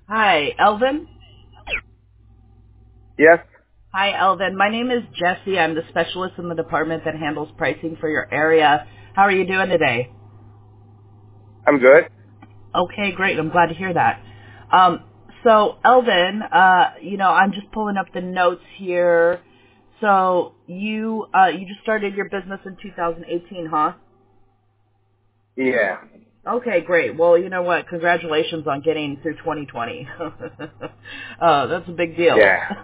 Hi, Elvin. Yes, Hi, Elvin. My name is Jesse. I'm the specialist in the department that handles pricing for your area. How are you doing today? I'm good. Okay, great. I'm glad to hear that. So, Elvin, I'm just pulling up the notes here. So, you just started your business in 2018, huh? Yeah. Okay, great. Well, you know what? Congratulations on getting through 2020. That's a big deal. Yeah.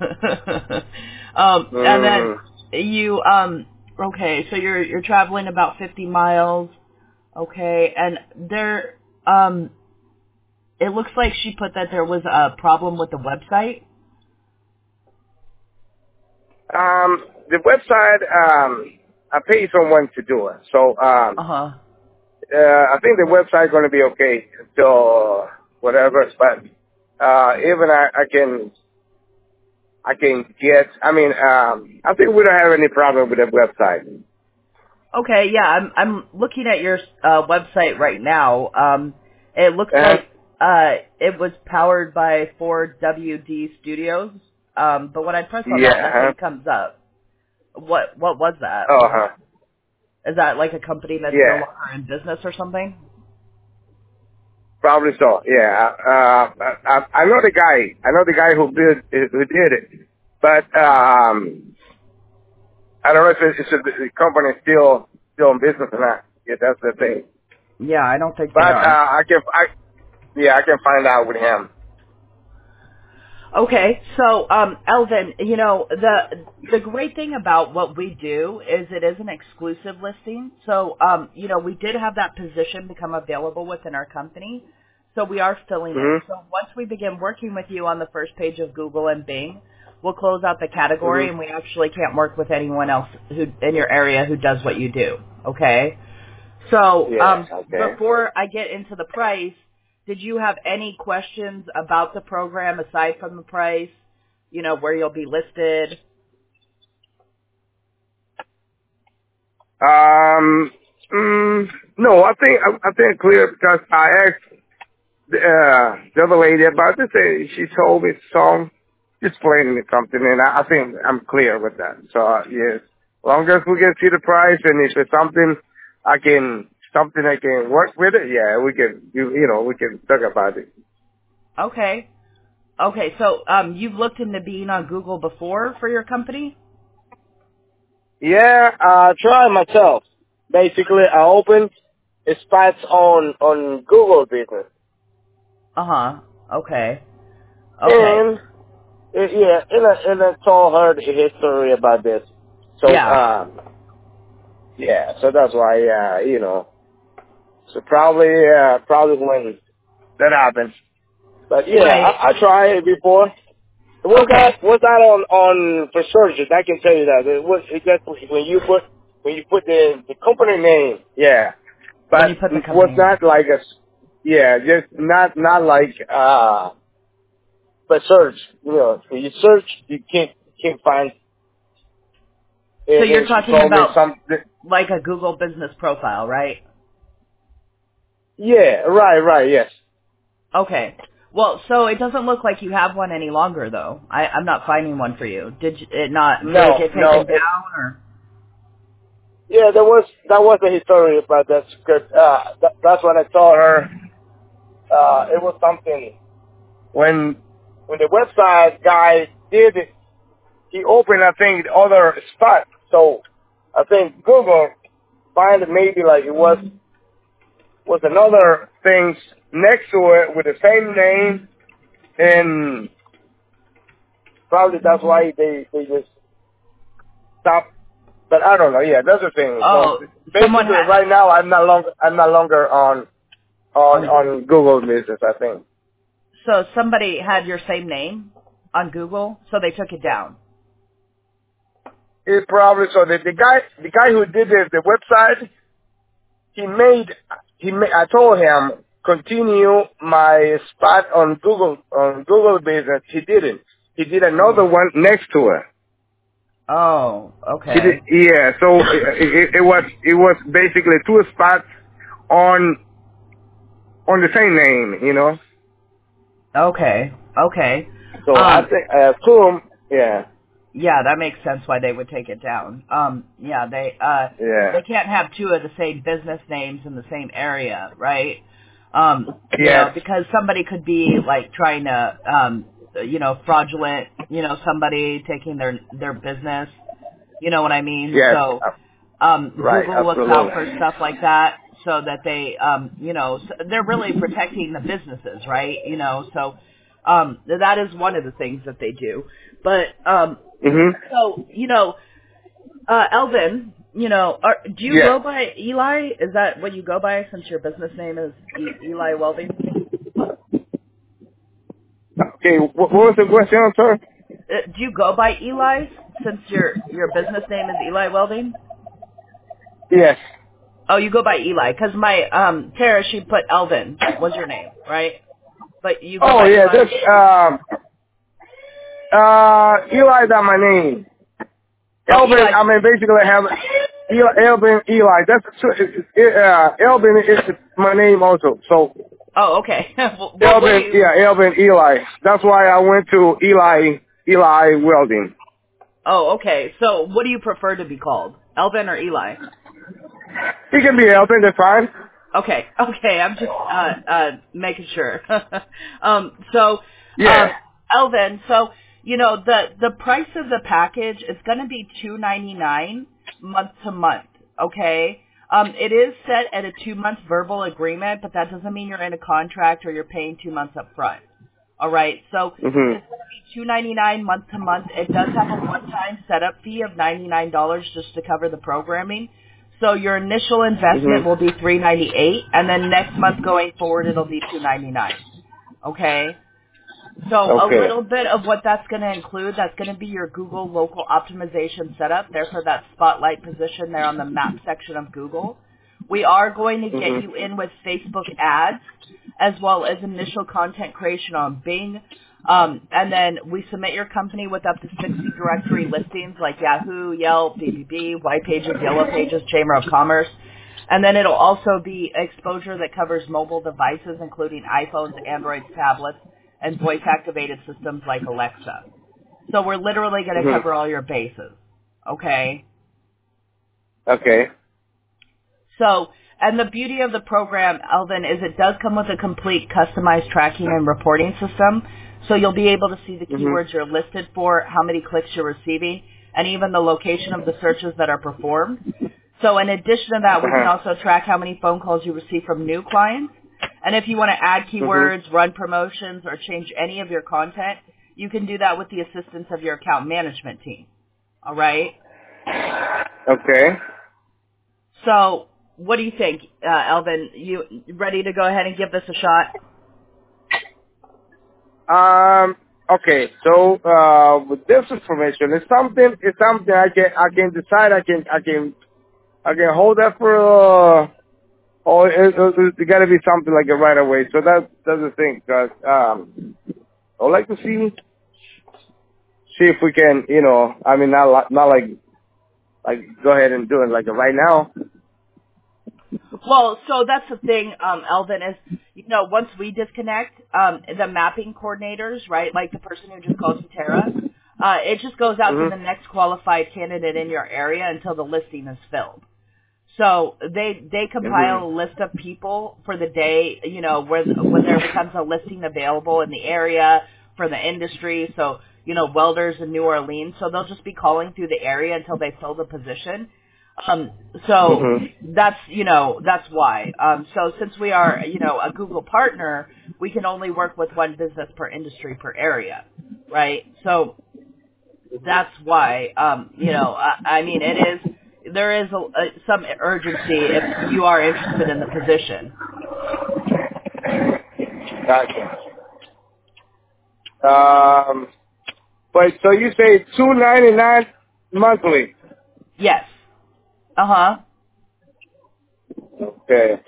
And then Mm, you, okay, so you're traveling about 50 miles. Okay, and it looks like she put that there was a problem with the website. the website, I paid someone to do it. So, Uh huh. I think the website going to be okay until whatever, but, even I can get, I think we don't have any problem with the website. Okay, yeah, I'm looking at your website right now. It looks Uh-huh. like it was powered by 4WD Studios. But when I press on that, Yeah. nothing comes up. What was that? Uh-huh. Is that like a company that's no Yeah. longer in business or something? Probably so. Yeah. I know the guy. I know the guy who did it. But, I don't know if the company is still in business or not. Yeah, that's the thing. Yeah, I don't think they But are. I can find out with him. Okay, so Elvin, the great thing about what we do is it is an exclusive listing. So we did have that position become available within our company, so we are filling it. Mhm. So once we begin working with you on the first page of Google and Bing, we'll close out the category, Mhm. and we actually can't work with anyone else who in your area who does what you do. Okay. So, Yeah. Okay. before I get into the price, did you have any questions about the program aside from the price? You know, where you'll be listed? Um. No, I think clear because I asked the other lady about this. And she told me some explaining me something, and I think I'm clear with that. So yes, as long as we can see the price, and if it's something I can work with it, yeah, we can. We can talk about it. Okay. Okay, so you've looked into being on Google before for your company? Yeah, I tried myself. Basically, I opened spots on Google Business, Uh-huh. Okay. Okay. and and I told her the history about this. So, Yeah. yeah, so that's why, so probably when that happens. But yeah, Right. I tried it before. Okay. Was that on for searches? I can tell you that it was exactly when you put the company name. Yeah, When you but put the it was company name. not like yeah, just not like for search. When you search, you can't find. So And you're then she talking told me about something. like a Google business profile, right? Yeah, right, yes. Okay. Well, so it doesn't look like you have one any longer, though. I'm not finding one for you. Did it get taken No. down, or? Yeah, that was a history about that script. That's what I told her. It was something when the website guy did it. He opened, I think, the other spot. So I think Google find it maybe like it was another things next to it with the same name, and probably that's why they just stopped. But I don't know. Yeah, that's the thing. So Oh, someone basically, had right now I'm no longer on. on Google Business. I think So somebody had your same name on Google, so they took it down. it probably so the guy who did the website he made I told him continue my spot on Google Business. He didn't. He did another one next to it. Oh, He did, okay. yeah. So it was basically two spots on the same name. Okay. Okay. So I think assume, yeah. Yeah, that makes sense why they would take it down. Yeah, they Yeah. can't have two of the same business names in the same area, right? Yes. Because somebody could be like trying to fraudulent, somebody taking their business, you know what I mean? Yes. So Right. Google looks out for Absolutely. stuff like that so that they they're really protecting the businesses, right? So that is one of the things that they do. But Mhm. so, Elvin, do you Yes. go by Eli? Is that what you go by since your business name is Eli Welding? Okay. What was the question, sir? Do you go by Eli since your business name is Eli Welding? Yes. Oh, you go by Eli because my Tara, she put Elvin was your name, right? But you go Oh by yeah. Eli. That's Eli. That my name. Oh, Elvin. Eli. I mean, basically, I have Elvin Eli. Elvin is my name also. So Oh, okay. Well, what do Elvin. you? Yeah, Elvin Eli. That's why I went to Eli Welding. Oh, okay. So, what do you prefer to be called, Elvin or Eli? He can be Elvin. That's fine. Okay, okay, I'm just making sure. So Yeah. Elvin, so the price of the package is going to be $299 month to month. Okay, it is set at a 2-month verbal agreement, but that doesn't mean you're in a contract or you're paying 2 months up front. All right, so Mhm. it's going to be $299 month to month. It does have a one-time setup fee of $99 just to cover the programming. So your initial investment Mhm. will be $398, and then next month going forward it'll be $299. Okay. So a Okay. little bit of what that's going to include, that's going to be your Google local optimization setup, therefore that spotlight position there on the map section of Google. We are going to get Mhm. you in with Facebook ads as well as initial content creation on Bing. And then we submit your company with up to 60 directory listings like Yahoo, Yelp, BBB, White Pages, Yellow Pages, Chamber of Commerce. And then it'll also be exposure that covers mobile devices, including iPhones, Androids, tablets, and voice-activated systems like Alexa. So we're literally going to Mhm. cover all your bases. Okay? Okay. So, and the beauty of the program, Elvin, is it does come with a complete customized tracking and reporting system. So you'll be able to see the Mhm. keywords you're listed for, how many clicks you're receiving, and even the location of the searches that are performed. So in addition to that, we can Uh-huh. also track how many phone calls you receive from new clients. And if you want to add Mhm. keywords, run promotions, or change any of your content, you can do that with the assistance of your account management team. All right? Okay. So what do you think, Elvin? You ready to go ahead and give this a shot? Okay. So, with this information, it's something I can decide. I can hold that for. Or it got to be something like it right away. So that's the thing, cause I would like to see if we can, I mean, not like go ahead and do it like right now. Well, so that's the thing, Elvin, is, once we disconnect, the mapping coordinators, right, like the person who just called you Tara, it just goes out to Mhm. the next qualified candidate in your area until the listing is filled. So they compile Mhm. a list of people for the day, when there becomes a listing available in the area for the industry. So, welders in New Orleans. So they'll just be calling through the area until they fill the position. Um, so Mhm. that's why. So since we are, a Google partner, we can only work with one business per industry per area, right? So that's why, I mean, there is some urgency if you are interested in the position. Gotcha. But so you say $299 monthly? Yes. Uh-huh. Okay.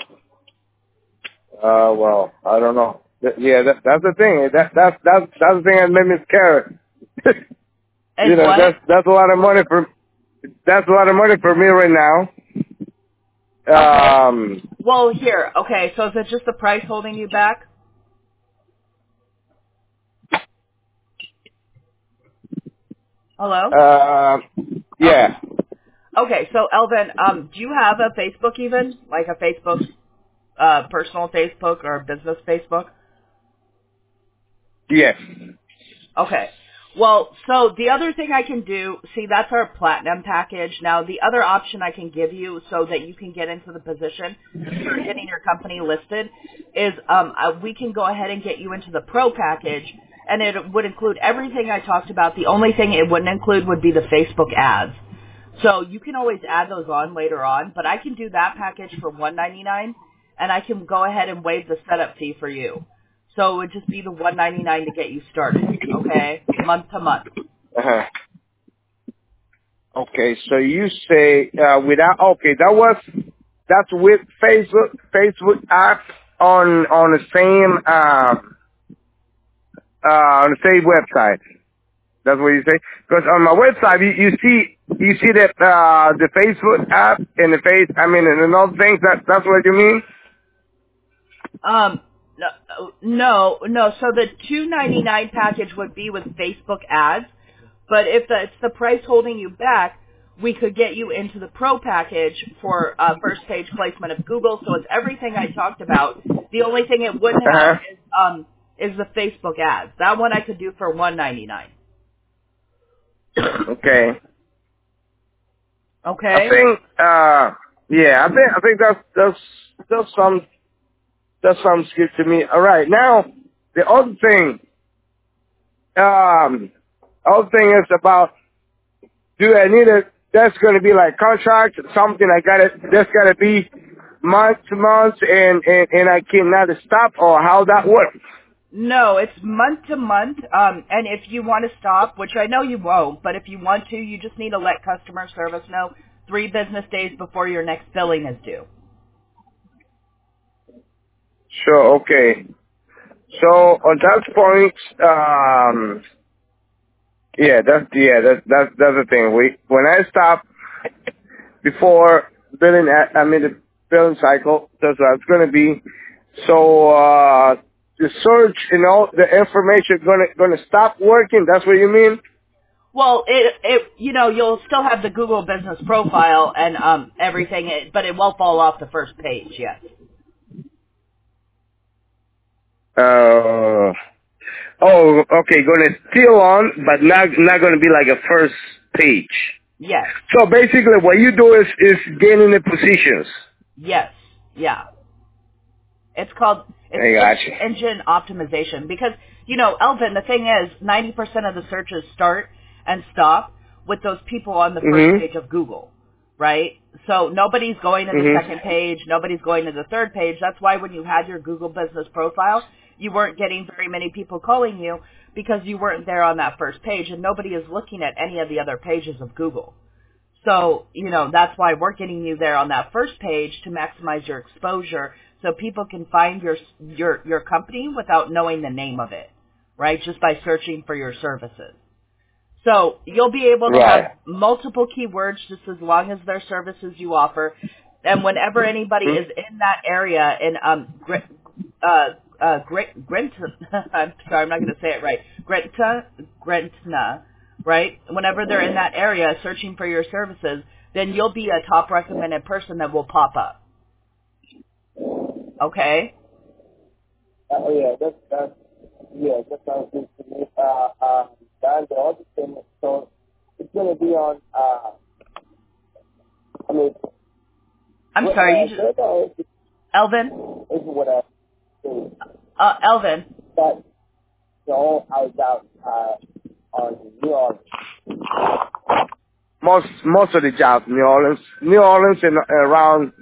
Well, I don't know. Yeah, that's the thing. That's the thing that made me scared. Is what? That's a lot of money for me right now. Okay. Um, Well, here. Okay, so is it just the price holding you back? Hello? Yeah. Okay, so Elvin, do you have a Facebook even? Like a Facebook, personal Facebook or business Facebook? Yes. Okay. Well, so the other thing I can do, see, that's our platinum package. Now, the other option I can give you so that you can get into the position, start getting your company listed, is we can go ahead and get you into the pro package, and it would include everything I talked about. The only thing it wouldn't include would be the Facebook ads. So you can always add those on later on, but I can do that package for $199, and I can go ahead and waive the setup fee for you. So it would just be the $199 to get you started, okay? Month to month. Uh-huh. Okay, so you say that's with Facebook app on the same on the same website. That's what you say? Because on my website you see that the Facebook app and and all things. That's what you mean? No. So the $299 package would be with Facebook ads, but if it's the price holding you back, we could get you into the pro package for first page placement of Google. So it's everything I talked about. The only thing it wouldn't have is the Facebook ads. That one I could do for $199. Okay. Okay. I think that sounds good to me. All right. Now the other thing is about, do I need that's going to be like contract, something that's got to be month to month and I cannot stop, or how that works? No, it's month to month, and if you want to stop, which I know you won't, but if you want to, you just need to let customer service know 3 business days before your next billing is due. Sure, okay. So on that point, that's the thing. When I stop before billing, the billing cycle, that's what it's going to be. So the search and all the information gonna stop working. That's what you mean? Well, you'll still have the Google business profile and everything, but it won't fall off the first page yet. Okay, gonna still on, but not gonna be like a first page. Yes. So basically, what you do is gaining the positions. Yes. Yeah. It's called search engine optimization because, Elvin, the thing is, 90% of the searches start and stop with those people on the first page of Google, right? So nobody's going to the second page, nobody's going to the third page. That's why when you had your Google business profile, you weren't getting very many people calling you because you weren't there on that first page, and nobody is looking at any of the other pages of Google. So, that's why we're getting you there on that first page to maximize your exposure so people can find your company without knowing the name of it, right? Just by searching for your services. So you'll be able to have multiple keywords just as long as they're services you offer. And whenever anybody is in that area in I'm sorry, I'm not going to say it right. Gretna, right? Whenever they're in that area searching for your services, then you'll be a top recommended person that will pop up. Okay? That sounds good to me. And the other thing, so it's going to be on, I'm sorry, you just... Elvin? This is what I think. Elvin? But, I was out on New Orleans. Most of the jobs, New Orleans and around,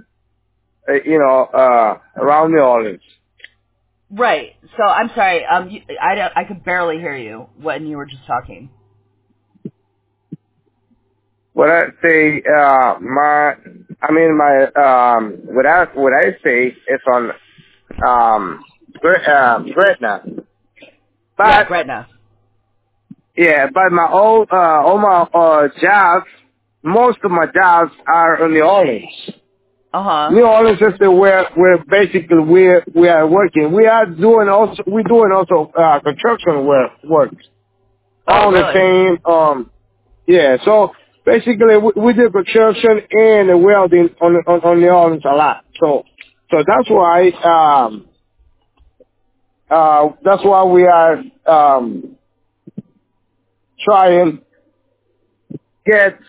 around New Orleans. Right. So I'm sorry. I could barely hear you when you were just talking. What I say, what I say is on, Gretna. But, Gretna. Yeah, but my all my jobs, most of my jobs are in New Orleans. New Orleans is where basically we are working. We're doing also construction work. Oh, All really? the same Yeah, so basically we do construction and the welding on the ovens a lot. So that's why we are trying get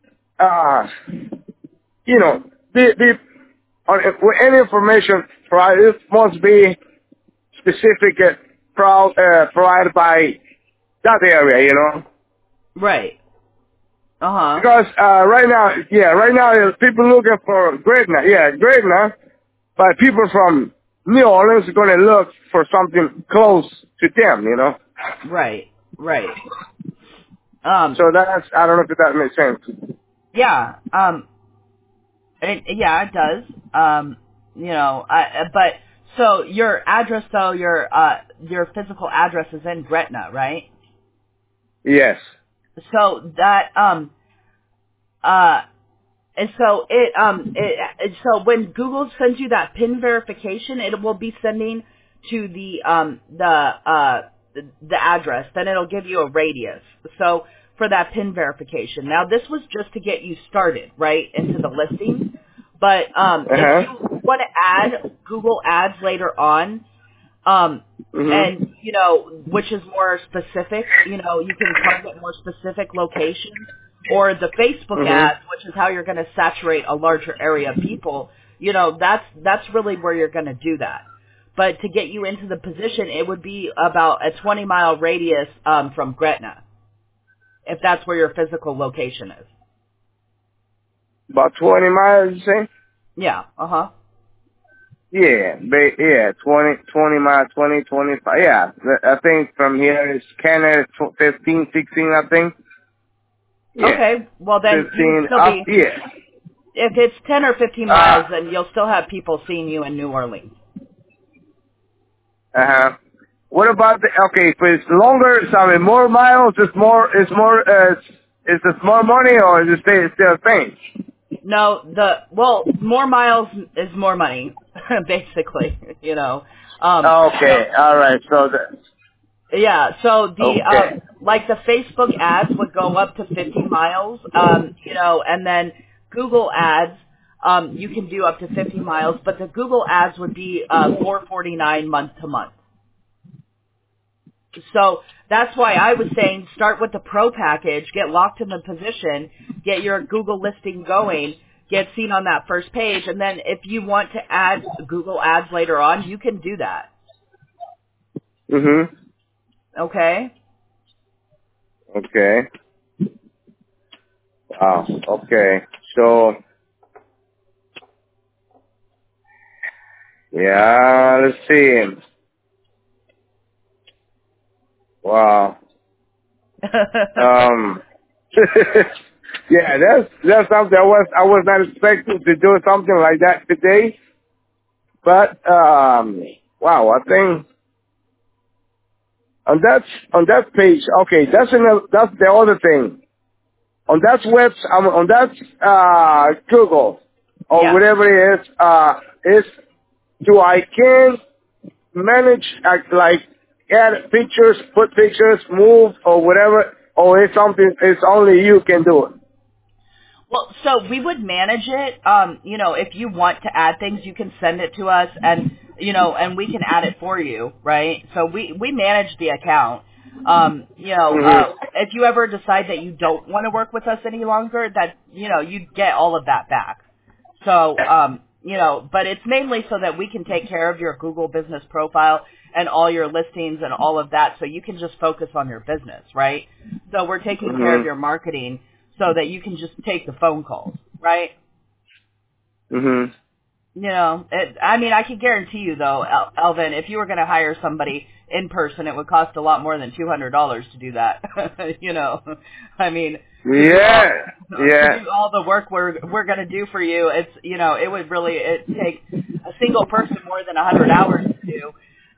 you know the with any information provided, it must be specific provided by that area, you know. Right. Uh-huh. Because right now people looking for Gretna, but people from New Orleans are going to look for something close to them, you know. Right. Right. So that's, I don't know if that makes sense. Yeah. It does. But so your address, though, your physical address is in Gretna, right? Yes. So that and so so when Google sends you that PIN verification, it will be sending to the address. Then it'll give you a radius. So for that PIN verification. Now this was just to get you started, right, into the listing. But if you want to add Google Ads later on, and which is more specific, you can target more specific locations, or the Facebook ads, which is how you're going to saturate a larger area of people. That's really where you're going to do that. But to get you into the position, it would be about a 20-mile radius from Gretna, if that's where your physical location is. About 20 miles, you say? Yeah. Uh-huh. Yeah, 20 miles, 25. Yeah, I think from here is Canada 15, 16, I think. Yeah. Okay, well then 15 you would still up, be, yeah. if it's 10 or 15 miles, then you'll still have people seeing you in New Orleans. What about if it's longer, more miles, it's more, is it more money or is it still the same? No, more miles is more money, basically, Okay, alright, so yeah, so okay. like the Facebook ads would go up to 50 miles, and then Google ads, you can do up to 50 miles, but the Google ads would be $4.49 month to month. So that's why I was saying start with the pro package, get locked in the position, get your Google listing going, get seen on that first page, and then if you want to add Google ads later on, you can do that. Okay? Okay. Wow, okay. So, yeah, let's see. Wow. Yeah, that's something I was not expecting to do something like that today. But wow, I think on that page, okay, that's the other thing. On that on that Google or whatever it is do I can manage like add pictures, put pictures, move or whatever, or it's something it's only you can do it? Well, so we would manage it. If you want to add things, you can send it to us, and and we can add it for you, right? So we manage the account. If you ever decide that you don't want to work with us any longer, that you get all of that back. So but it's mainly so that we can take care of your Google business profile and all your listings and all of that, so you can just focus on your business, right? So we're taking care of your marketing, so that you can just take the phone calls, right? I can guarantee you, though, Elvin, if you were going to hire somebody in person, it would cost a lot more than $200 to do that. To do all the work we're going to do for you, it's it would really take a single person more than 100 hours to do.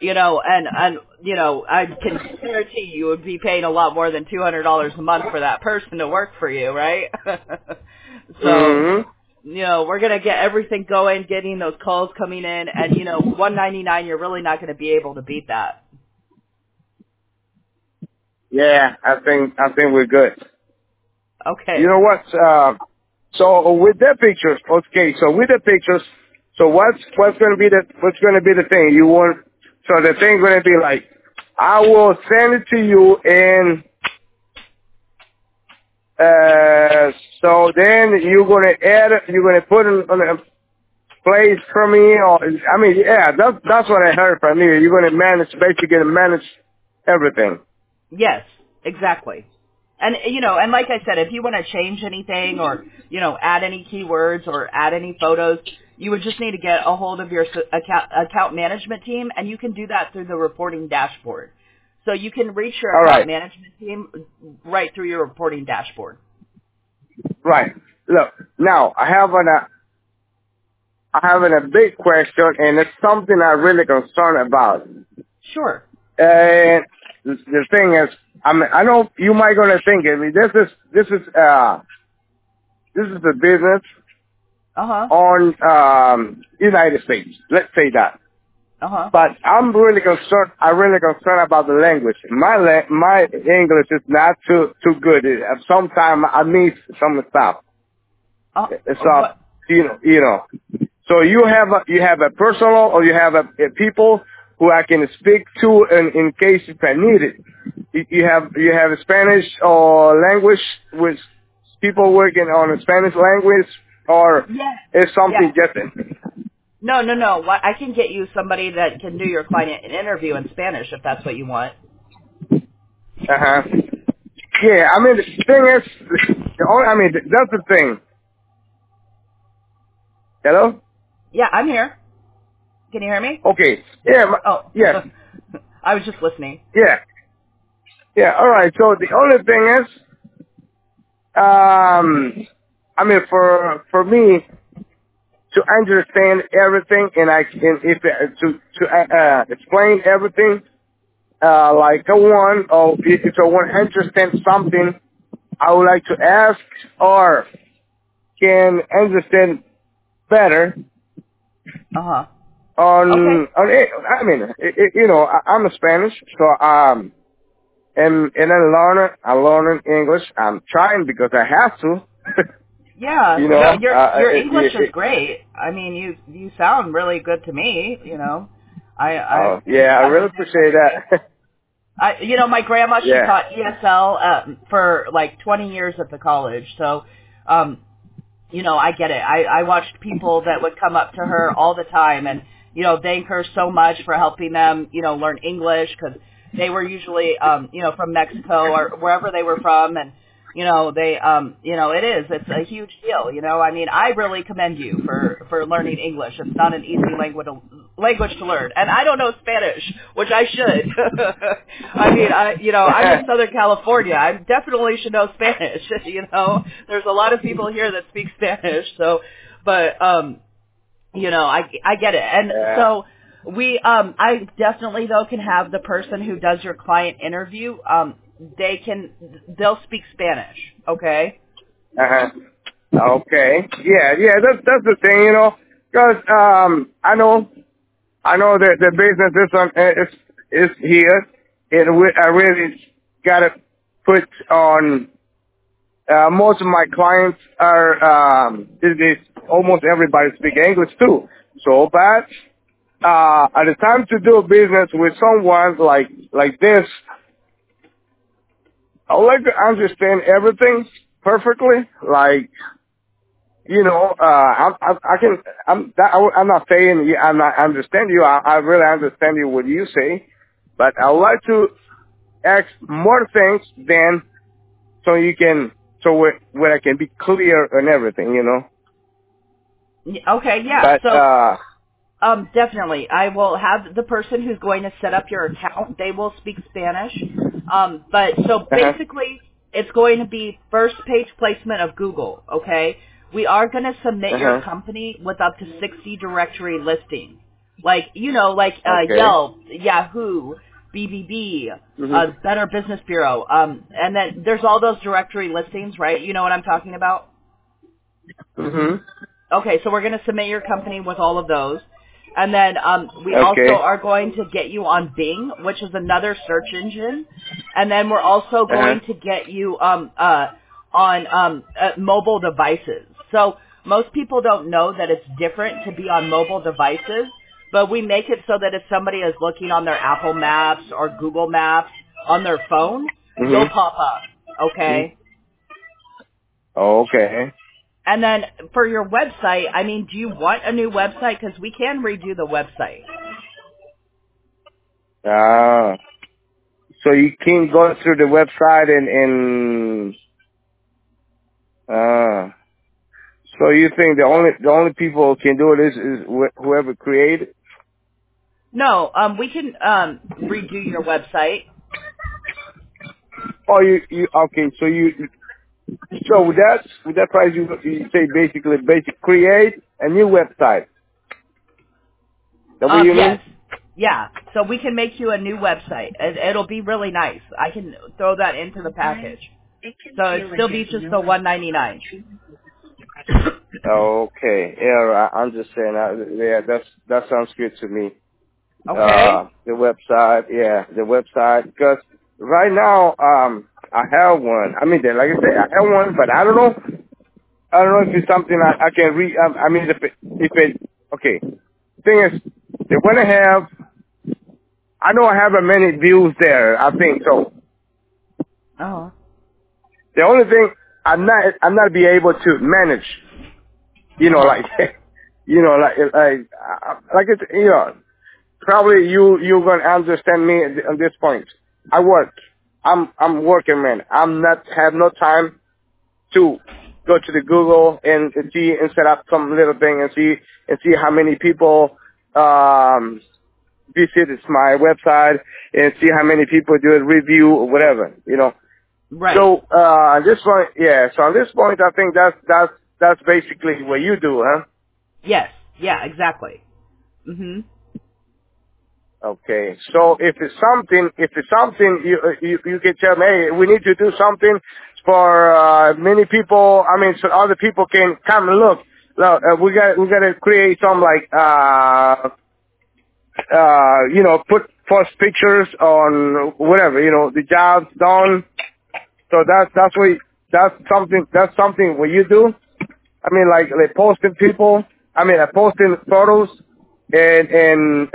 I can guarantee you would be paying a lot more than $200 a month for that person to work for you, right? So, we're going to get everything going, getting those calls coming in, and, $199, you're really not going to be able to beat that. Yeah, I think we're good. Okay. You know what? So with the pictures, okay. So with the pictures, so what's going to be the thing you want? So the thing going to be like, I will send it to you, and so then you're going to add it. You're going to put it on a place for me, or I mean, yeah, that's what I heard from you. You're going to basically manage everything. Yes, exactly. And, and like I said, if you want to change anything or, add any keywords or add any photos, you would just need to get a hold of your account management team, and you can do that through the reporting dashboard. So you can reach your All account right. management team right through your reporting dashboard. Right. Look, now I have a big question, and it's something I'm really concerned about. Sure. And the thing is, I know you might gonna think it. I mean, this is a business Uh-huh. on United States. Let's say that. Uh-huh. But I'm really concerned. About the language. My English is not too good. Sometimes I miss some stuff. So What? you know. So you have a personal, or you have a people who I can speak to in case if I need it. You have a Spanish or language with people working on a Spanish language, or Yes. is something Yes. different? No. I can get you somebody that can do your client interview in Spanish if that's what you want. Uh-huh. Yeah, I mean, the thing is, that's the thing. Hello? Yeah, I'm here. Can you hear me? Okay. Yeah, Oh. yes. I was just listening. Yeah. Yeah, all right. So the only thing is, for me to understand everything, and to explain everything, like if I want to understand something, I would like to ask or can understand better Uh-huh. Okay. on it. I mean, I'm a Spanish, so and I learn English. I'm trying because I have to. Yeah, you know, your English is great. I mean, you sound really good to me. You yeah, I sound really good and appreciate everything. that. My grandma, she Yeah. taught ESL for like 20 years at the college. So, I get it. I watched people that would come up to her all the time and, thank her so much for helping them, learn English because they were usually, from Mexico or wherever they were from. And, it's a huge deal. I mean, I really commend you for learning English. It's not an easy language to learn. And I don't know Spanish, which I should. I mean, I'm in Southern California. I definitely should know Spanish. There's a lot of people here that speak Spanish. So, but, I get it. And Yeah. so I definitely though can have the person who does your client interview, they'll speak Spanish. Okay. Uh-huh. Okay. Yeah, that's the thing, because I know that the business is here, and I really got to put on. Most of my clients are almost everybody speak English too. So, but at the time to do business with someone like this, I would like to understand everything perfectly. Like, I'm not saying I'm not understand you. I really understand you what you say, but I would like to ask more things than where I can be clear on everything. Okay. Yeah. But So, definitely. I will have the person who's going to set up your account. They will speak Spanish. But so basically, it's going to be first page placement of Google. Okay. We are going to submit your company with up to 60 directory listings. Like, Okay. Yelp, Yahoo, BBB, Better Business Bureau. And then there's all those directory listings, right? You know what I'm talking about? Mhm. Okay, so we're going to submit your company with all of those. And then we Okay. also are going to get you on Bing, which is another search engine. And then we're also going to get you on mobile devices. So most people don't know that it's different to be on mobile devices, but we make it so that if somebody is looking on their Apple Maps or Google Maps on their phone, you'll pop up, okay? Okay. And then for your website, I mean, do you want a new website? Because we can redo the website. So you can go through the website and so you think the only people who can do it is whoever created? No, we can redo your website. Oh, you okay? So with that price, you say basically create a new website. That what you Yes. mean? Yeah. So we can make you a new website. It'll be really nice. I can throw that into the package. So it still be just the $199. Okay. Yeah, I'm just saying. Yeah, that sounds good to me. Okay. The website. Yeah, the website. Because right now, I have one. I mean, like I said, I have one, but I don't know. I don't know if it's something I can read. I mean, if it. Okay. Thing is, they want to have. I don't have many views there. I think so. Oh. The only thing I'm not be able to manage. You know, like, you know, like it's, you know, probably you're gonna understand me at this point. I work. I'm working, man. I'm not have no time to go to the Google and see and set up some little thing and see how many people visit my website and see how many people do a review or whatever, you know. Right. So at this point, yeah. So at this point, I think that's basically what you do, huh? Yes. Yeah, exactly. Mhm. Okay. So if it's something, you can tell me, hey, we need to do something for many people. I mean, so other people can come and look. Look, we got to create some like you know, put post pictures on whatever, you know, the job's done. So that's something what you do. I mean, like posting people. I mean, posting photos and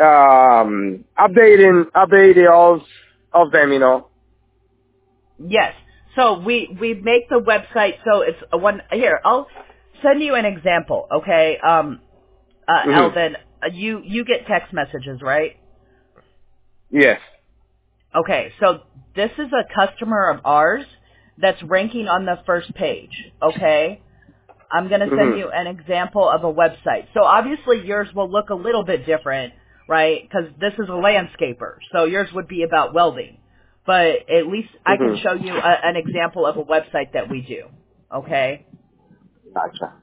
updating all of them. You know. Yes. So we make the website so it's a one here. I'll send you an example, okay? Mhm. Elvin, you get text messages, right? Yes. Okay. So this is a customer of ours that's ranking on the first page, okay? I'm going to send Mhm. you an example of a website. So obviously yours will look a little bit different, right? Because this is a landscaper. So yours would be about welding. But at least I can Mhm. show you an example of a website that we do. Okay? Gotcha.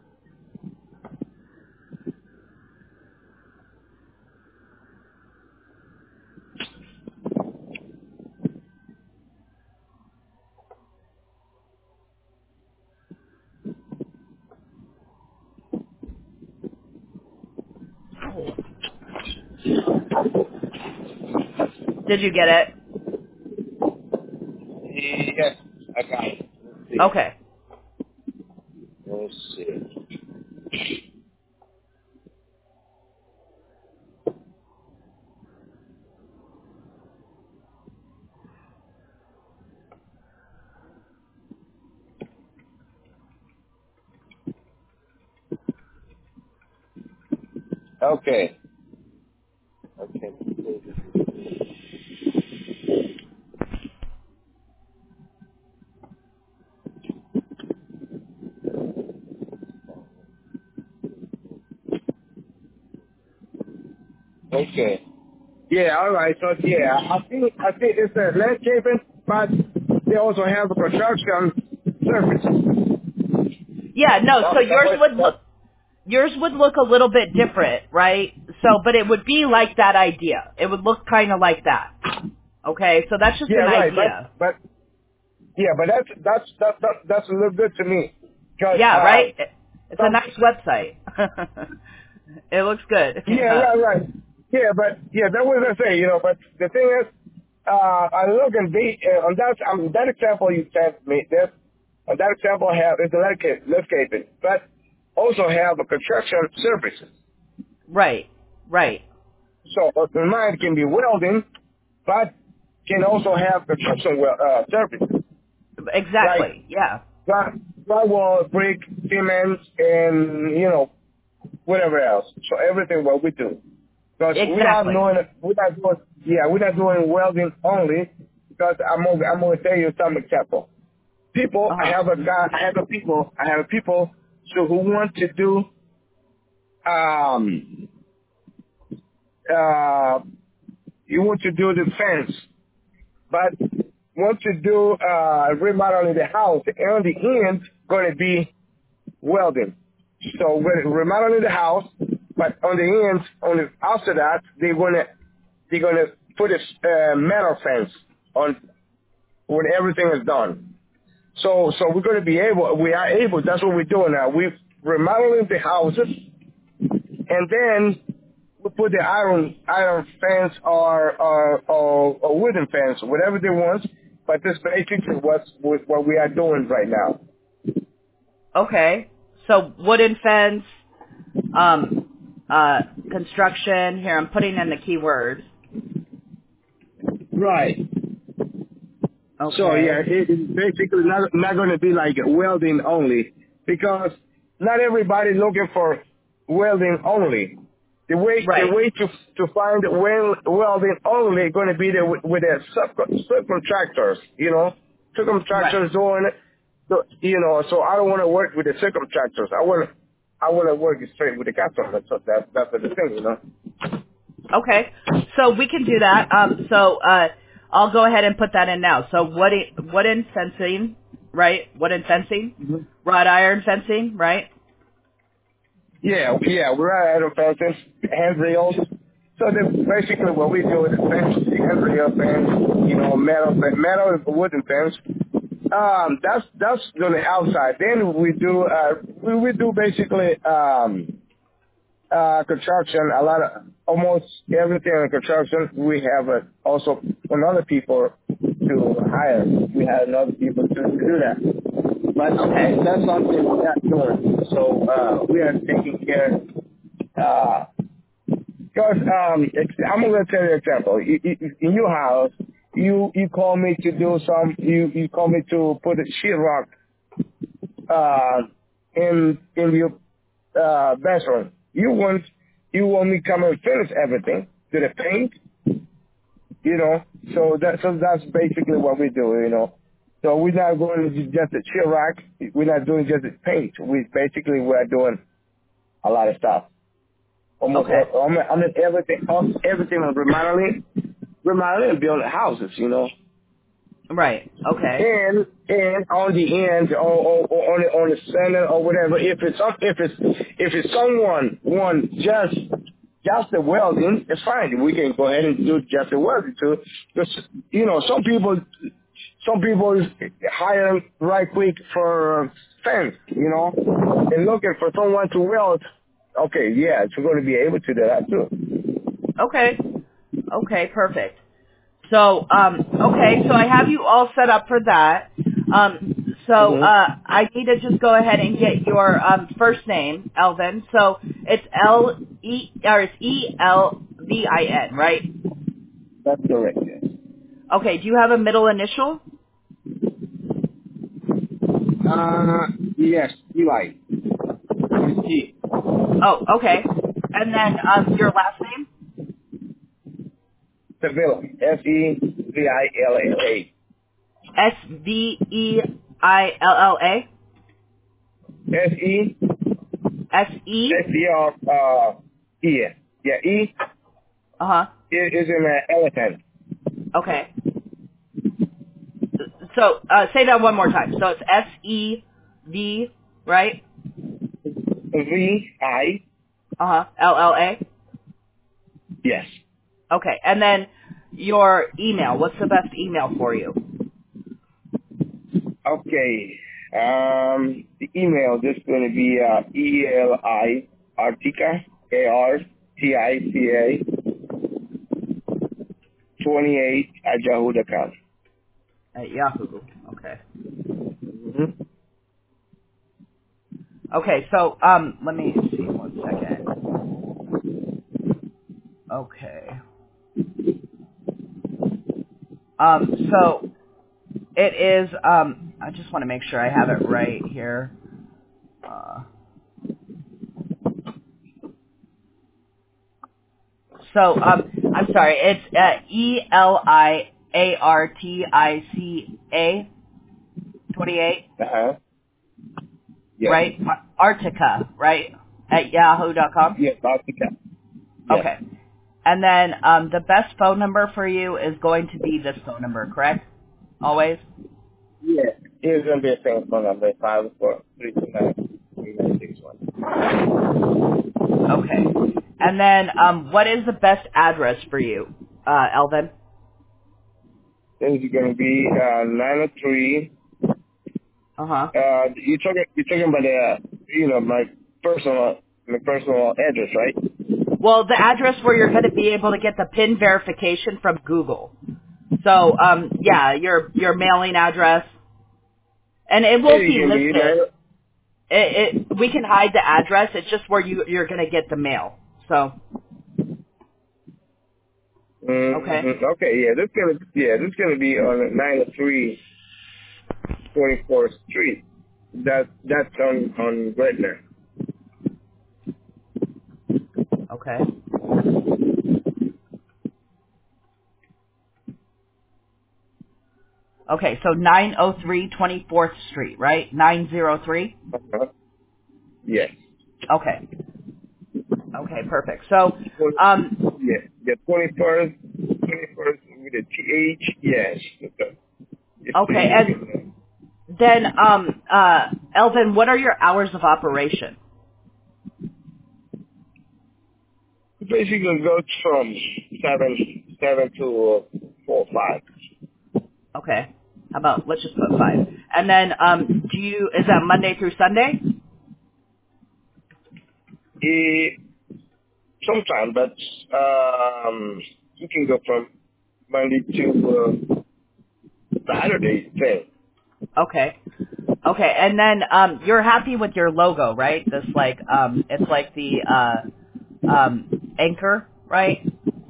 Did you get it? Yes, I got it. Okay. Let's see. Okay. Okay. Okay. Yeah. All right. So yeah, I think it's a landscaping, but they also have a construction service. Yeah, no, so That was yours would look a little bit different, right? So, but it would be like that idea. It would look kind of like that. Okay? So that's just yeah, an right. idea. But yeah, but that's a little good to me because Yeah, right? It's a some nice website. It looks good. yeah, right. Yeah, but yeah, that was I say, you know. But the thing is, I look and be on that example you sent me. There's On that example, is the landscaping, but also have a construction services. Right. Right. So mine can be welding, but can also have construction services. Exactly. Like Yeah. drywall, brick, cement, and whatever else. So everything what we do. Because Exactly. we're not doing welding only. Because I'm gonna tell you some example. People, I Uh-huh. have people so who want to do you want to do the fence, but want to do remodeling the house. And on the end, going to be welding. So we're remodeling the house, but on the end, after that, they're gonna put a metal fence on when everything is done. So we are able. That's what we're doing now. We're remodeling the houses, and then we put the iron fence or wooden fence, whatever they want. But this basically what we are doing right now. Okay. So wooden fence, construction. Here, I'm putting in the keywords. Right. So yeah, Okay. it's basically not going to be like welding only, because not everybody's looking for welding only. The way Right. to find welding only going to be with the subcontractors. Right. Subcontractors doing it. So I don't want to work with the subcontractors. I want to work straight with the customers. So that's the thing. Okay. So we can do that. I'll go ahead and put that in now. So wooden fencing, right? Wooden fencing, wrought iron fencing, right? Yeah, we're at fencing, handrails. So basically what we do is fence, handrail fence, metal and wooden fence. That's on the outside. Then we do we do basically construction. Almost everything in construction. We have also another people to hire. We have another people to do that. But that's something we're not doing. So we are taking care. Because I'm gonna tell you an example. In your house, you call me to do you call me to put a sheetrock in your bedroom. You want me to come and finish everything to the paint. So that's basically what we do. So we're not going to just the sheetrock. We're not doing just the paint. We're doing a lot of stuff. Almost Okay. everything on remodeling and building houses. Right. Okay. And on the end, or on the center or whatever, if it's someone want just the welding, it's fine. We can go ahead and do just the welding too. Because some people hire right quick for fence, and looking for someone to weld. Okay, yeah, it's going to be able to do that too. Okay. Okay. Perfect. So, okay. So I have you all set up for that. I need to just go ahead and get your first name, Elvin. So it's Elvin, right? That's correct. Yes. Okay. Do you have a middle initial? Yes, Eli. G. Oh, okay. And then your last name? Sevilla. Sevilla. Sveiilla. S-E. S-E? S-E-R, E. Yeah, E Uh-huh. is in an elephant. Okay. So say that one more time. So it's S-E-V, right? V-I. Uh-huh. L-L-A? Yes. Okay. And then your email. What's the best email for you? Okay. The email is going to be E-L-I Artica, A-R-T-I-C-A 28 at yahoo.com. At Yahoo. Okay. Mm-hmm. Okay, so let me see 1 second. Okay. So it is. I just want to make sure I have it right here. So I'm sorry. It's ELIARTICA 28, Yes. right? Artica, right? At yahoo.com. Yes, Artica. Yes. Okay. And then the best phone number for you is going to be this phone number, correct? Always? Yeah. Here's going to be a phone phone number, 543293961. Okay. And then what is the best address for you, Elvin? This is going to be 903. Uh-huh. You're talking about my personal address, right? Well, the address where you're going to be able to get the PIN verification from Google. So, yeah, your mailing address. And it Yeah, won't be you can be listed. there. We can hide the address. It's just where you're going to get the mail. So, okay. Okay, this gonna be on 903 24th Street. That's on Gretna. Okay. Okay, so 903 24th Street, right? 903? Uh-huh. Yes. Okay. Okay, perfect. So, The 21st with a TH. Yes. Okay. Yes, okay, and then, Elvin, what are your hours of operation? basically goes from seven to 4 5. Okay. How about, let's just put 5. And then, is that Monday through Sunday? Sometimes, but you can go from Monday to Saturday thing. Okay. Okay, and then, you're happy with your logo, right? This, it's like the, anchor, right?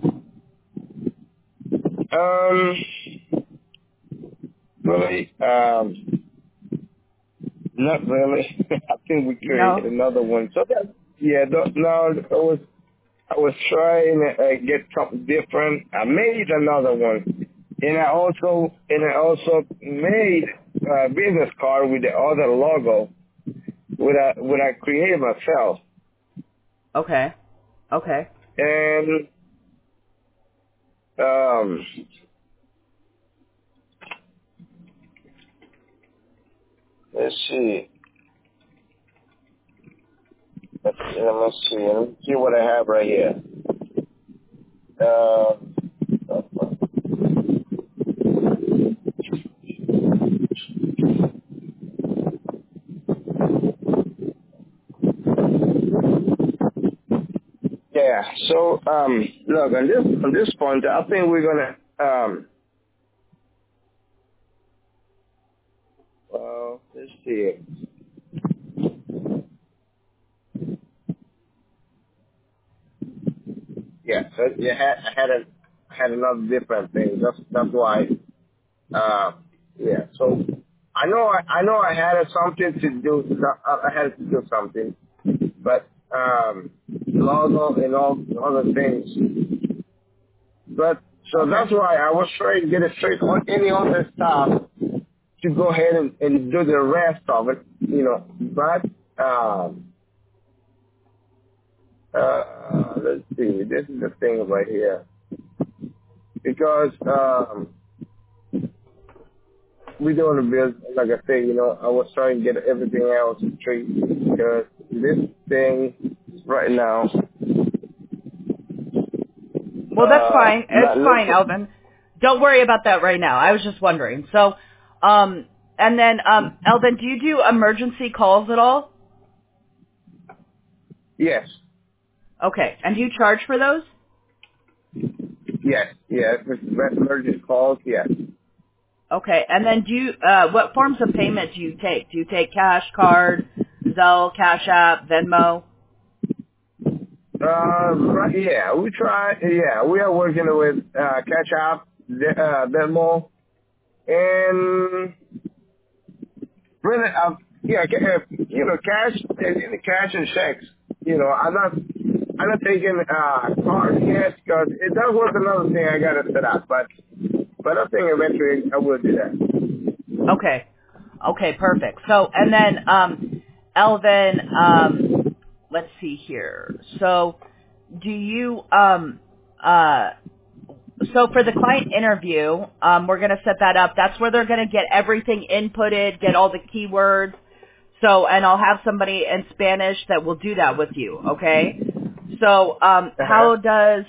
Really, not really. I think we created No? another one. So that, no, I was trying to get something different. I made another one, and I also made a business card with the other logo, what I created myself. Okay. Okay. And let's see. Let's see what I have right here. Uh, yeah. So look, on this point, I think we're gonna well, let's see. Yeah. So I had another different thing. That's why. Yeah. So I know I had something to do. I had to do something, but logo and all other things. But so Okay. that's why I was trying to get it straight on any other stuff to go ahead and do the rest of it, But let's see. This is the thing right here because we doing a business. Like I say, I was trying to get everything else straight because this thing right now. Well, that's fine. It's Not fine, looking. Elvin. Don't worry about that right now. I was just wondering. So, and then, Elvin, do you do emergency calls at all? Yes. Okay. And do you charge for those? Yes. Yes. Emergency calls. Yes. Okay. And then what forms of payment do you take? Do you take cash, card? Zelle, Cash App, Venmo? Right, yeah, we try. Yeah, we are working with Cash App, Venmo, and really, cash, cash and checks. I'm not taking cards yet because that was another thing I got to set up. But I think eventually I will do that. Okay. Okay, perfect. So, and then, Elvin, let's see here. So, do you, so for the client interview, we're going to set that up. That's where they're going to get everything inputted, get all the keywords. So, and I'll have somebody in Spanish that will do that with you, okay? So, how does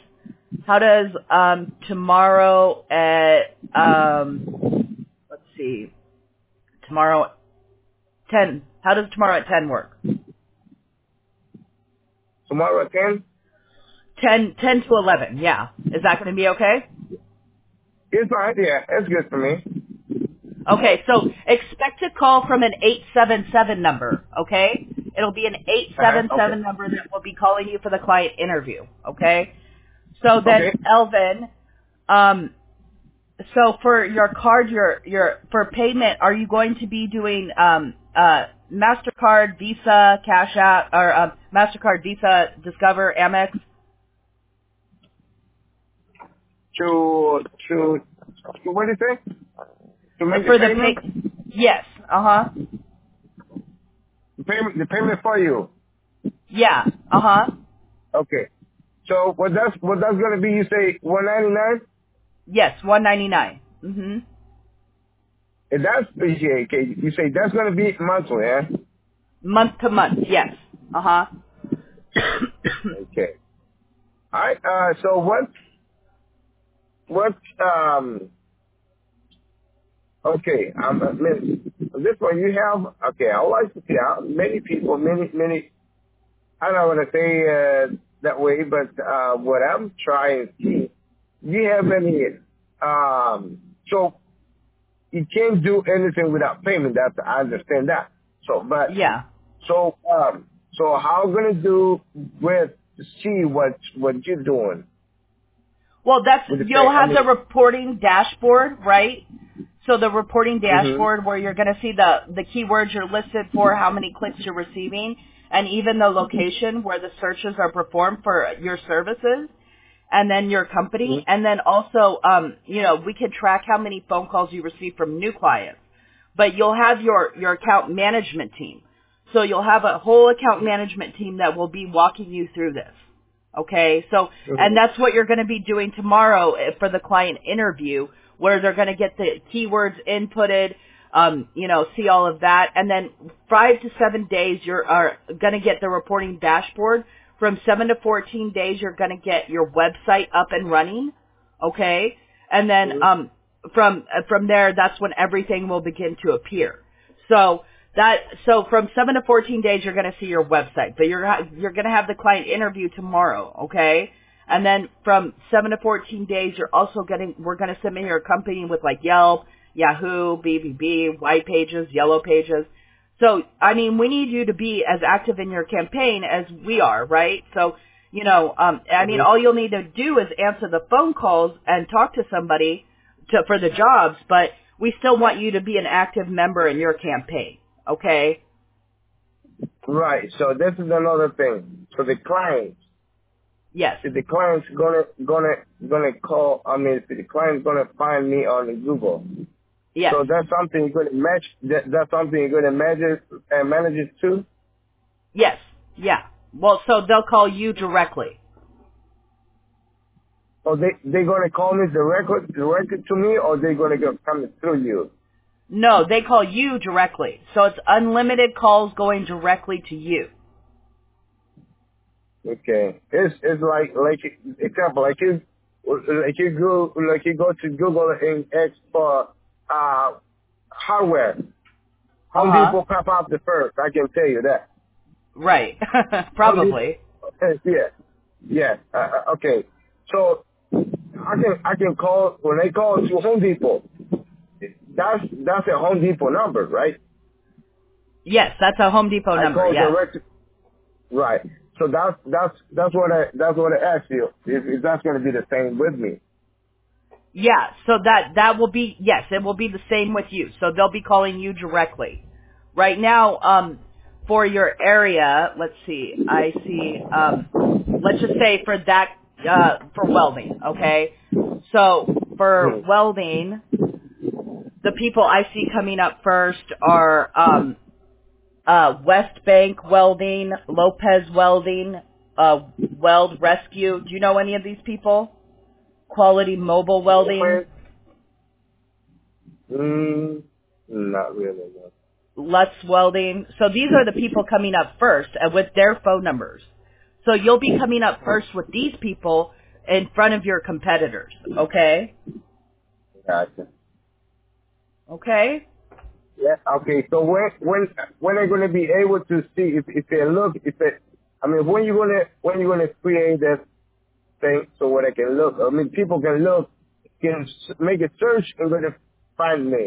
tomorrow at, let's see, tomorrow 10, how does tomorrow at 10 work? Tomorrow at 10? 10 to 11, yeah. Is that going to be okay? It's fine, yeah. It's good for me. Okay, so expect a call from an 877 number, okay? It'll be an 877 Okay. number that will be calling you for the client interview, okay? So then, Okay. Elvin, so for your card, for payment, are you going to be doing MasterCard, Visa, Cash App, or MasterCard, Visa, Discover, Amex? To what do you say? To make the For the payment? yes, uh-huh. The payment for you. Yeah, uh-huh. Okay. So what that's gonna be? You say 199? Yes, 199. Mm-hmm. And that's okay. You say that's gonna be monthly, yeah? Month to month, yes. Uh-huh. Okay. All right. So what okay. This one you have. Okay. I would like to see how many people, many. I don't want to say that way, but what I'm trying to see, do you have any? So you can't do anything without payment. That I understand that. Yeah. So how gonna do with to see what you're doing Well, with the you'll pay? I have the mean, reporting dashboard, right? So the reporting hmm dashboard where you're going to see the keywords you're listed for, how many clicks you're receiving, and even the location where the searches are performed for your services, and then your company, and then also, we can track how many phone calls you receive from new clients. But you'll have your account management team. So you'll have a whole account management team that will be walking you through this. Okay, so, and that's what you're going to be doing tomorrow for the client interview, where they're going to get the keywords inputted, see all of that. And then 5 to 7 days, are going to get the reporting dashboard. From 7 to 14 days, you're going to get your website up and running. Okay. And then, from there, that's when everything will begin to appear. So from 7 to 14 days, you're going to see your website, but you're going to have the client interview tomorrow, okay? And then from 7 to 14 days, we're going to submit your company with like Yelp, Yahoo, BBB, White Pages, Yellow Pages. So, I mean, we need you to be as active in your campaign as we are, right? So, all you'll need to do is answer the phone calls and talk to somebody for the jobs, but we still want you to be an active member in your campaign. Okay. right. So this is another thing. So the clients, Yes. if the client's gonna call, if the client's gonna find me on Google. Yes. So that's something you're gonna match. That's something you're gonna measure and manage it too. Yes. Yeah. Well, so they'll call you directly. So they gonna call me directly to me, or they gonna go coming through you. No, they call you directly. So it's unlimited calls going directly to you. Okay. It's like example you go to Google and ask for hardware. Home Uh-huh. Depot pop out the first. I can tell you that. Right. Home Depot. Probably. Yeah. Okay. So I can call when they call to Home Depot. That's a Home Depot number, right? Yes, that's a Home Depot I number. call Yes. direct. Right. So that's what I asked you. If that's going to be the same with me. Yeah, so that will be, yes, it will be the same with you. So they'll be calling you directly. Right now, for your area, let's see, I see, let's just say for that, for welding, okay? So for Mhm. welding, the people I see coming up first are, West Bank Welding, Lopez Welding, Weld Rescue. Do you know any of these people? Quality Mobile Welding. Not really. No. Lutz Welding. So these are the people coming up first with their phone numbers. So you'll be coming up first with these people in front of your competitors. Okay? Gotcha. Okay? Yeah. Okay. So when are going to be able to see if they look if they I mean when you gonna create this thing so where they can look? I mean people can look can make a search and gonna find me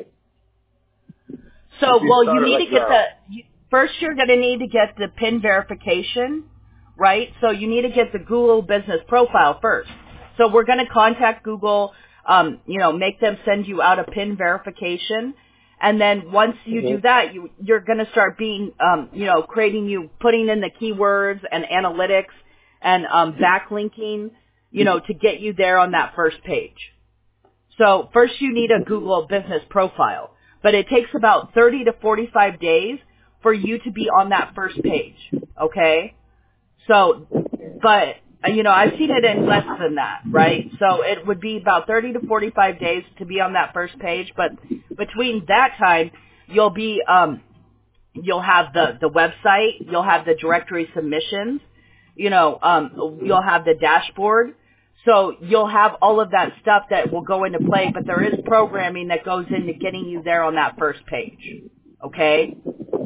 if So, you well, you start it need like to get now. first you're going to need to get the PIN verification, right? So you need to get the Google business profile first. So we're going to contact Google, make them send you out a PIN verification. And then once you do that, you're going to start being, putting in the keywords and analytics and backlinking, to get you there on that first page. So first you need a Google business profile, but it takes about 30 to 45 days for you to be on that first page. Okay? So, but, I've seen it in less than that, right? So it would be about 30 to 45 days to be on that first page, but between that time, you'll be, you'll have the website, you'll have the directory submissions, you'll have the dashboard. So you'll have all of that stuff that will go into play, but there is programming that goes into getting you there on that first page. Okay?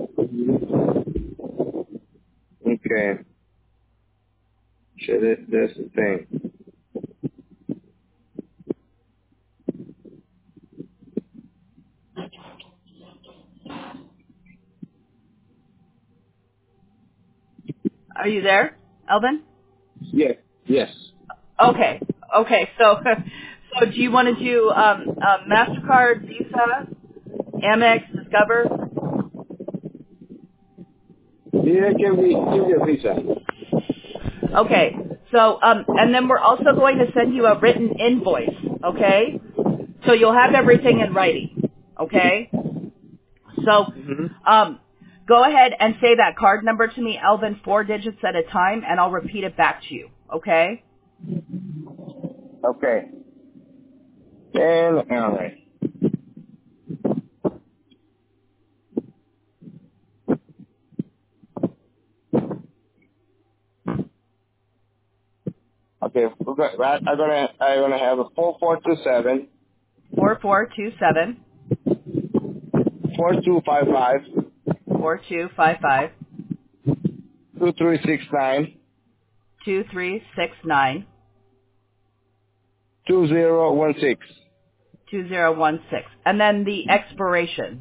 Okay. So that's the thing. Are you there, Elvin? Yes. Yes. Okay. Okay. So, so do you want to do MasterCard, Visa, Amex, Discover? Yeah, give me a visa. Okay. So, and then we're also going to send you a written invoice. Okay? So you'll have everything in writing. Okay? So, go ahead and say that card number to me, Elvin, 4 digits at a time, and I'll repeat it back to you. Okay? Okay. And all right. Okay. Right. I'm gonna have a 4427 4427 4255 4255 2369 2369 2016 2016. And then the expiration.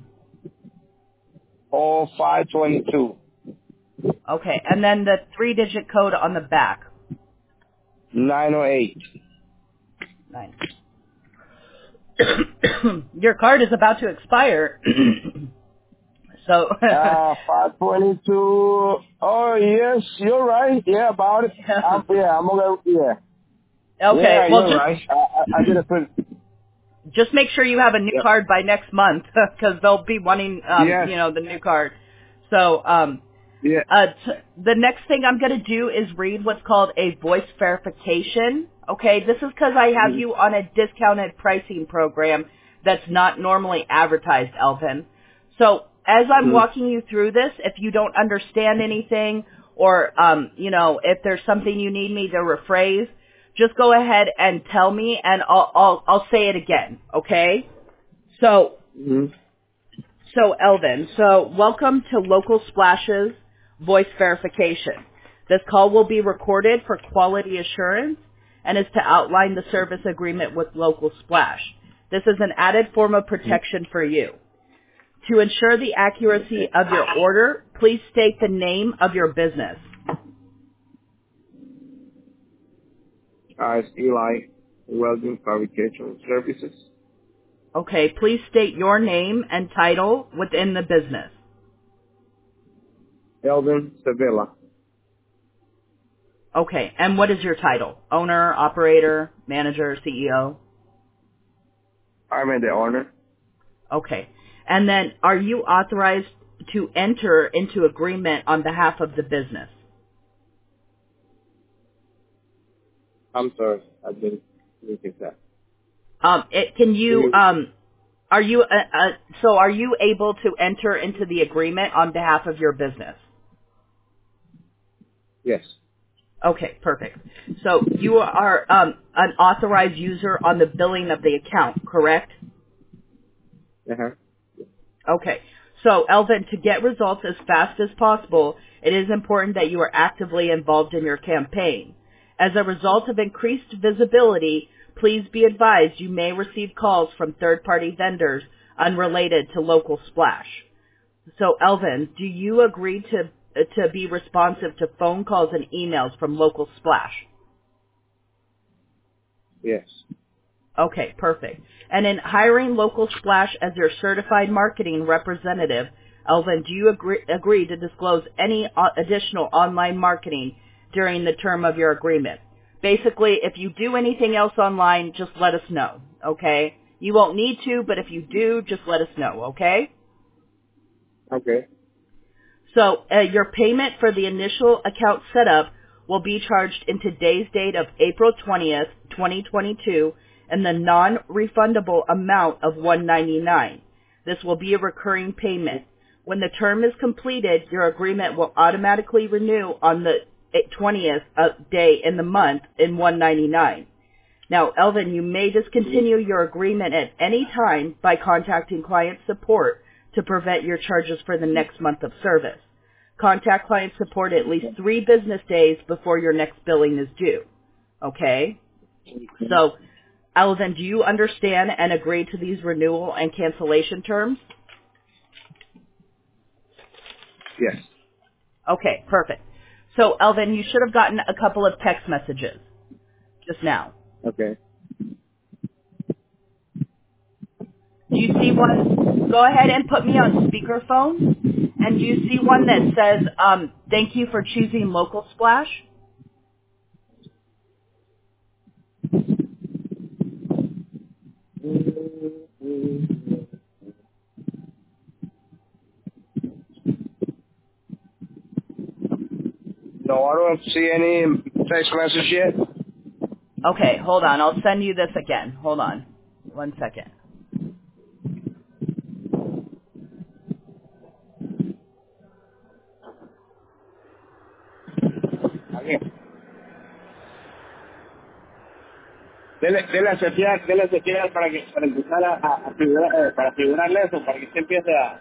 0522 Okay. And then the 3-digit code on the back. 908. 9. Your card is about to expire. So. 522. Oh yes, you're right. Yeah, about it. I'm gonna. Yeah. Okay. Yeah, Well, you're right. I did a put. just make sure you have a new Yep. card by next month because they'll be wanting, Yes. the new card. So, Yeah. the next thing I'm going to do is read what's called a voice verification. Okay, this is because I have you on a discounted pricing program that's not normally advertised, Elvin. So as I'm walking you through this, if you don't understand anything or, if there's something you need me to rephrase, just go ahead and tell me and I'll say it again. Okay? So, Elvin, welcome to Local Splash's voice verification. This call will be recorded for quality assurance and is to outline the service agreement with Local Splash. This is an added form of protection for you. To ensure the accuracy of your order, please state the name of your business. It's Eli Welding Fabrication Services. Okay, please state your name and title within the business. Elvin Sevilla. Okay, and what is your title? Owner, operator, manager, CEO? I'm the owner. Okay, and then are you authorized to enter into agreement on behalf of the business? I'm sorry, I didn't get that. Are you able to enter into the agreement on behalf of your business? Yes. Okay, perfect. So you are an authorized user on the billing of the account, correct? Uh-huh. Okay. So, Elvin, to get results as fast as possible, it is important that you are actively involved in your campaign. As a result of increased visibility, please be advised you may receive calls from third-party vendors unrelated to Local Splash. So, Elvin, do you agree to be responsive to phone calls and emails from Local Splash? Yes. Okay, perfect. And in hiring Local Splash as your certified marketing representative, Elvin, do you agree to disclose any additional online marketing during the term of your agreement? Basically, if you do anything else online, just let us know, okay? You won't need to, but if you do, just let us know, okay? Okay. So your payment for the initial account setup will be charged in today's date of April 20th, 2022, and the non-refundable amount of $199. This will be a recurring payment. When the term is completed, your agreement will automatically renew on the 20th day in the month in $199. Now, Elvin, you may discontinue your agreement at any time by contacting client support to prevent your charges for the next month of service. Contact client support at least 3 business days before your next billing is due. Okay? So, Elvin, do you understand and agree to these renewal and cancellation terms? Yes. Okay, perfect. So, Elvin, you should have gotten a couple of text messages just now. Okay. Do you see one? Go ahead and put me on speakerphone. And do you see one that says, thank you for choosing Local Splash? No, I don't see any text message yet. Okay, hold on. I'll send you this again. Hold on. 1 second. Aquí. Dele a setear para empezar a figurar, para figurarle eso, para que usted empiece a...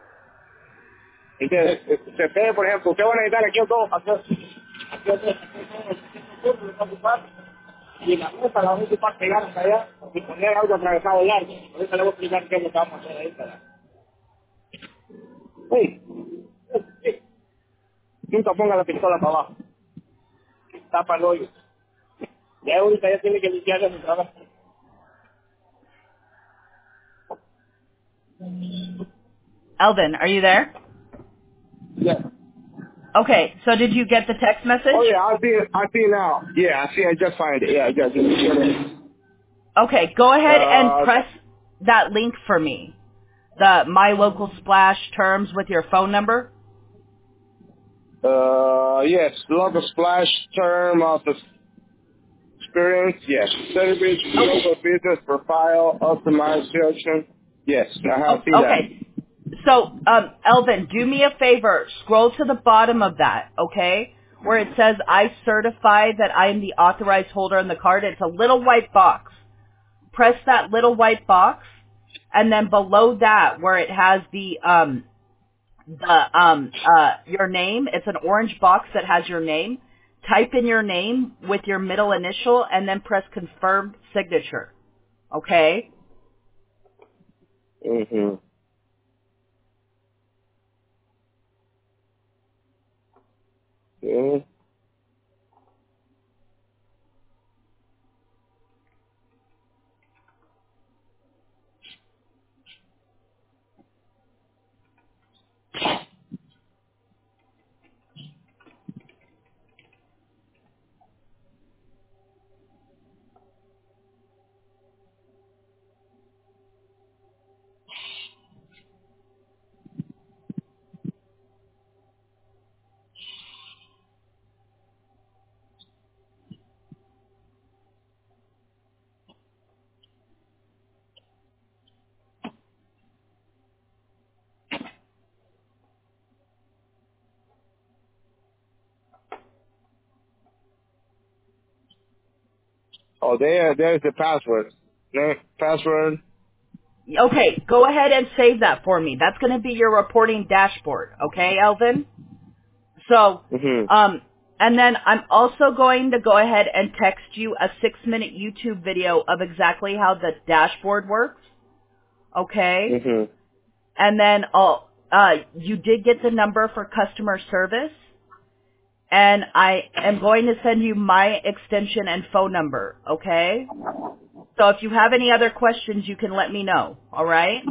Se ve, por ejemplo, usted va a necesitar aquí ocupar, y la mesa la vamos a ocupar pegar hasta allá y poner algo atravesado largo. Ahorita le voy a explicar qué es lo que vamos a hacer ahí para... Sí, sí. Nunca ponga la pistola para abajo. Tapa el hoyo. Ya ahorita ya tiene que limpiarle su trabajo. Elvin, are you there? Yeah. Okay, so did you get the text message? Oh yeah, I see now. Yeah, I just find it. Yeah, I just get it. Okay, go ahead and press that link for me. The My Local Splash terms with your phone number. Yes, local splash term of the experience. Yes, service, local business profile, optimization. Yes, I see that. Okay. So, Elvin, do me a favor. Scroll to the bottom of that, okay? Where it says, I certify that I am the authorized holder on the card. It's a little white box. Press that little white box, and then below that, where it has your name, it's an orange box that has your name. Type in your name with your middle initial, and then press confirm signature. Okay? Mm-hmm. Mhm. Oh, there's the password. Password. Okay, go ahead and save that for me. That's going to be your reporting dashboard. Okay, Elvin? So, Mhm. and then I'm also going to go ahead and text you a 6-minute YouTube video of exactly how the dashboard works. Okay? Mhm. And then you did get the number for customer service. And I am going to send you my extension and phone number. Okay? So if you have any other questions, you can let me know. All right?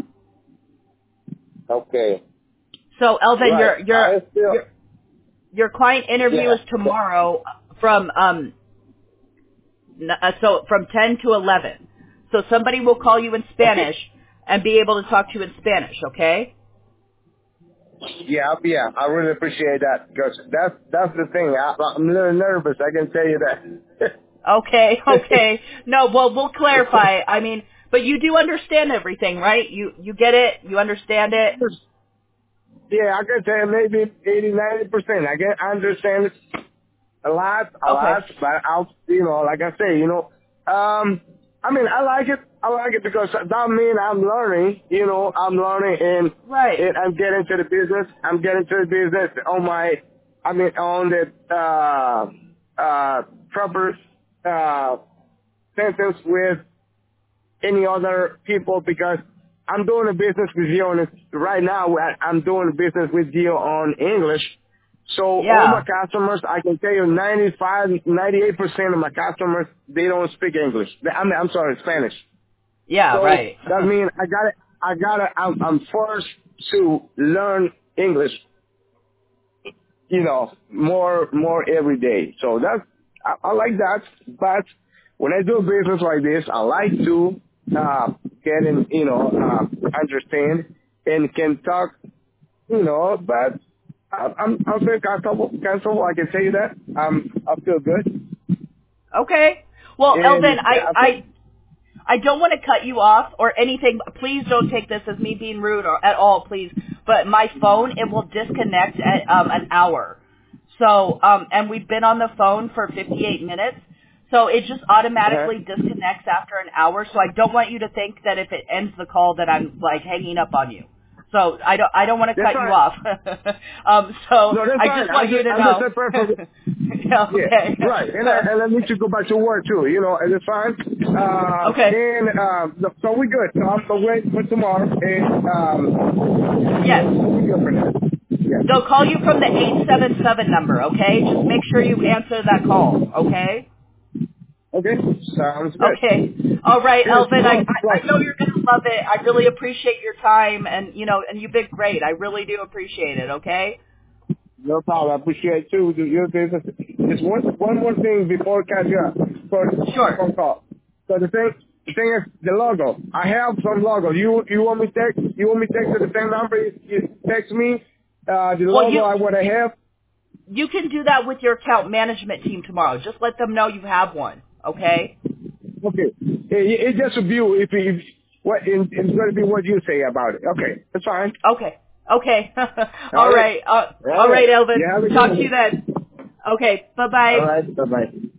Okay. So Elvin, Right. I still. your client interview is Yeah. tomorrow from so from 10 to 11. So somebody will call you in Okay. Spanish and be able to talk to you in Spanish, okay? Yeah. Yeah. I really appreciate that because that's the thing. I'm a little nervous. I can tell you that. Okay, okay. No, well, we'll clarify. I mean, but you do understand everything, right? You get it? You understand it? Yeah, I can tell maybe 80, 90%. I understand it a lot, Okay. but like I say, I mean, I like it. I like it because that means I'm learning, I'm learning Right. and I'm getting to the business. I'm getting to the business on the, proper, sentence with any other people because I'm doing a business with you right now. I'm doing a business with you on English. So all my Yeah. customers, I can tell you 95, 98% of my customers, they don't speak English. I'm sorry, Spanish. Yeah, So right. that means I'm forced to learn English, more every day. So I like that. But when I do business like this, I like to get in, understand and can talk, but I'm very comfortable. I can tell you that. I feel good. Okay. Well, Elvin, And yeah, I don't want to cut you off or anything. Please don't take this as me being rude or at all, please. But my phone, it will disconnect at an hour. So, and we've been on the phone for 58 minutes. So it just automatically disconnects after an hour. So I don't want you to think that if it ends the call that I'm like hanging up on you. So I don't want to that's cut you fine. off. So No, that's I fine. just want you to I know. understand perfectly. Yeah, Yeah, okay. right. And I need to go back to work too, and it's fine. Okay. So we good. So I'm gonna wait for tomorrow and Yes. we good for that. They'll Yeah. call you from the 877 number, okay? Just make sure you answer that call, okay? Okay. Sounds Okay. good. All right, Cheers. Elvin, I know Plus. you're going to love it. I really appreciate your time, and, and you've been great. I really do appreciate it, okay? No problem. I appreciate too your business. Just one more thing before catch up for the Sure. phone call. So the thing is the logo. I have some logo. You want me text? You want me text to the same number? You text me the Well, logo I what I have. you can do that with your account management team tomorrow. Just let them know you have one, okay? Okay. It's just a view. If what it's going to be what you say about it. Okay, that's fine. Okay. Okay. All All right. right. All All right, right. Elvin. You have a good Talk to you one. then. Okay. All Bye-bye. right. Bye bye.